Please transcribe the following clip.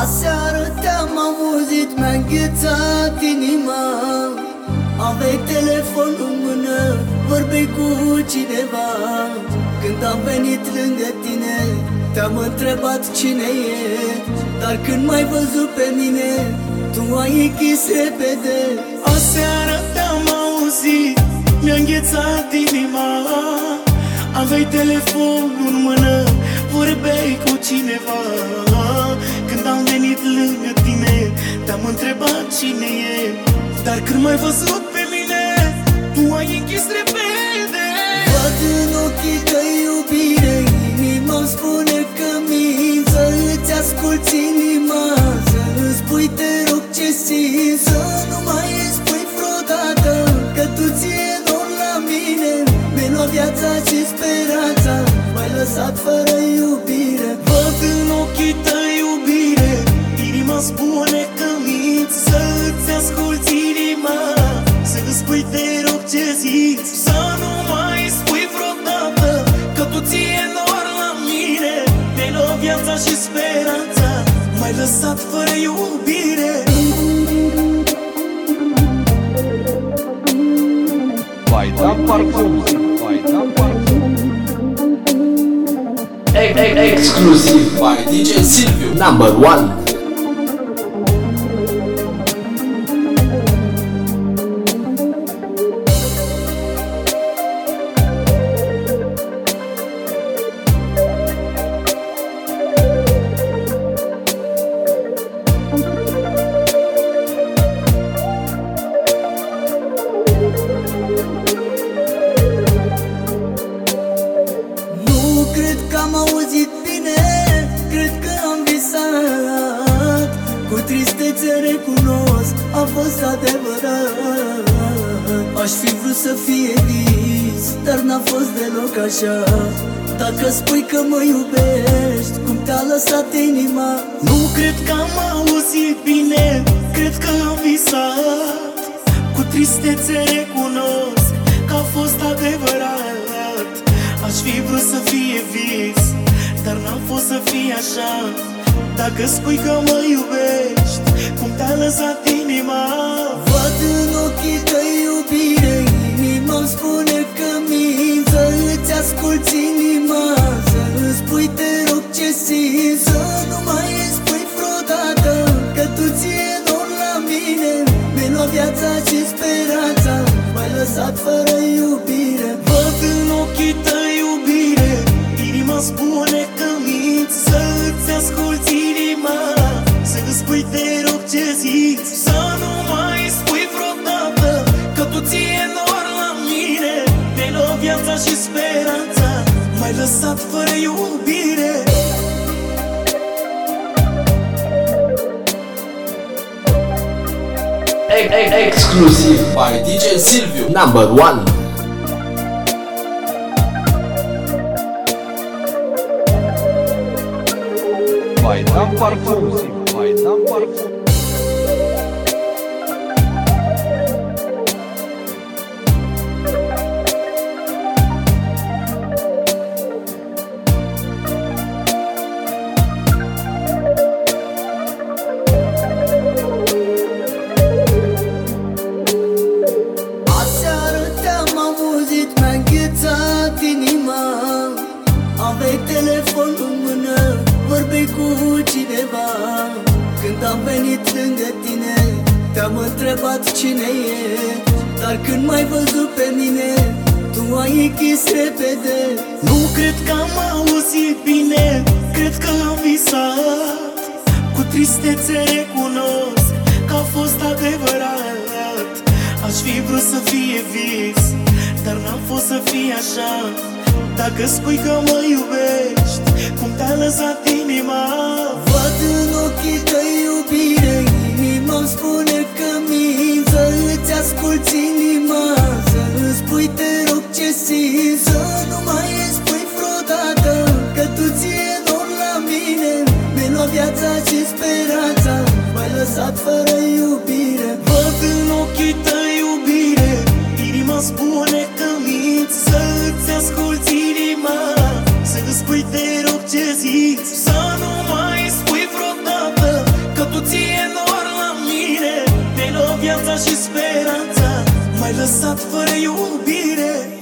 Aseară te-am auzit, mi-a înghețat inima. Aveai telefonul în mână, vorbeai cu cineva. Când am venit lângă tine, te-am întrebat cine e. Dar când m-ai văzut pe mine, tu ai închis repede. Aseară te-am auzit, mi-a înghețat inima. Aveai telefonul în mână, vorbeai cu cineva. Când am venit lângă tine, te-am întrebat cine e. Dar când m-ai văzut pe mine, tu ai închis repede. Văd în ochii tăi iubire, inima-mi spune că mință. Îți asculți inima, să-mi spui te rog ce simți. Să nu mai spui vreodată că tu ție dor la mine. Mi-ai luat viața și speranța, m-ai lăsat fără iubire. Văd în ochii tăi iubire, inima spune că minți. Să-ți asculți inima, să-mi spui te rog ce simți. Să nu mai spui vreodată că tu ție doar la mine. Mi-ai luat viața și speranța, m-ai lăsat fără iubire. Vai da parfum, vai da parfum. Exclusive by DJ Silviu, number 1. Cred că am auzit bine, cred că am visat. Cu tristețe recunosc, a fost adevărat. Aș fi vrut să fie vis, dar n-a fost deloc așa. Dacă spui că mă iubești, cum te-a lăsat inima. Nu cred că am auzit bine, cred că am visat. Cu tristețe recunosc că a fost adevărat. Aș fi vrut să fie vis, dar n-am fost să fie așa. Dacă spui că mă iubești, cum te-a lăsat inima. Văd în ochii tăi iubire, inima-mi spune că mință. Îți asculți inima, să-mi spui te rog ce simți. Să nu mai spui vreodată că tu ție dor la mine. Mi-ai luat viața și speranța, m-ai lăsat fără iubire. Văd în ochii tăi iubire, inima spune că minți. Să-ți asculți inima, să-mi spui te rog ce simți. Să nu mai spui vreodată că tu ție doar la mine. Mi-ai luat viața și speranța, m-ai lăsat fără iubire. Exclusive by DJ Silviu, number 1. Vai da parfum, vai da parfum. Aseară te-am auzit, mi-a înghețat inima. Aveai telefonul în mână, vorbeai cu cineva. Când am venit lângă tine, te-am întrebat cine e. Dar când m-ai văzut pe mine, tu ai închis repede. Nu cred că am auzit bine, cred că am visat. Cu tristețe recunosc că a fost adevărat. Aș fi vrut să fie vis, dar n-am fost să fie așa. Dacă spui că mă iubești, cum te-a lăsat inima. Văd în ochii tăi iubire, inima-mi spune că mință. Îți asculți inima, să-mi spui te rog ce simți. Să nu mai spui vreodată că tu ție dor la mine. Mi-ai luat viața și speranța, m-ai lăsat fără iubire. Văd în ochii tăi iubire, inima spune că minți. Să-ți asculți inima, să-mi spui te rog ce simți. Să nu mai spui vreodată și speranța, m-ai lăsat fără iubire.